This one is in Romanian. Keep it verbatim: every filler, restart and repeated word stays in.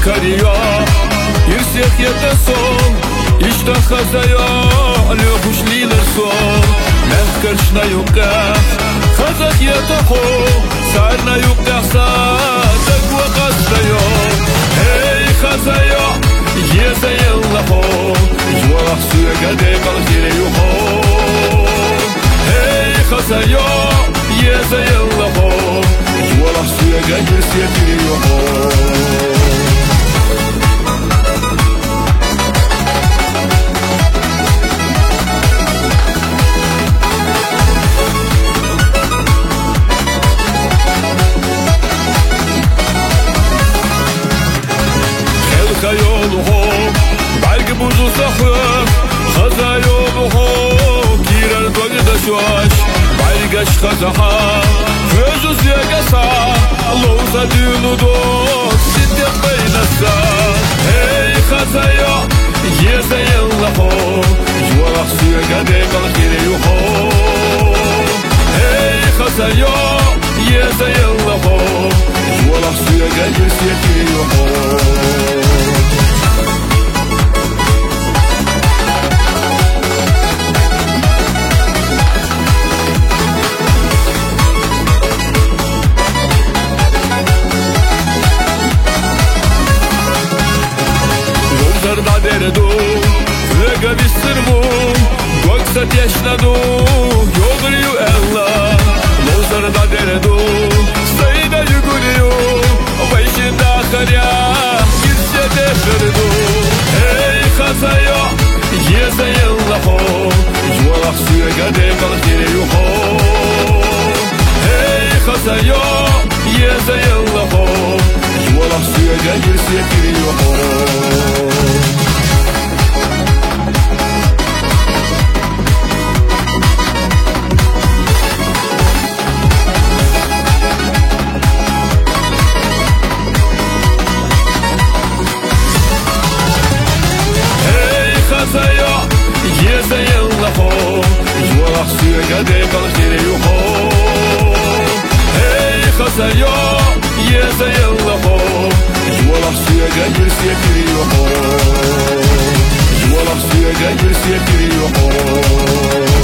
кария ирсех етесон ишта хазая лёгуш лилерсон мехкерш на юка хазак етахо сар на юка са тагва қастая эй хазая еза еллахо жуах суяга декал хире юхо эй хазая еза еллахо жуах суяга ирсех хире юхо Yoluho, belki buzu sahır, Haza yoluho, girer dönüde şuaş, Belgeç kazaha, Gözü ziyagasa, Loğuza düğünü dost, Siddiq beynasa, Hey Hazaya, Yeze yıllaho, Jvalak suyaga dekal gire yuho, Hey Hazaya, Yeze yıllaho, Jvalak suyaga girsiye gire yuho. Derdu, vega visirmu, goksat yaşnadu, yogriyu Allah. Lozar da derdu, sayda yuguriyu, başında karya, gitse de ferdu. Hey Hazaya, yeze yallahu, jvalak suya gade kalkire yuho. Hey Hazaya, yeze yallahu, jvalak suya gade kalkire yuho. Yeze yallahu, jvalak suyaga dekal khire yuho. Hey Hazaya, yeze yallahu, jvalak suyaga girsiye khire yuho. Jvalak suyaga girsiye khire yuho.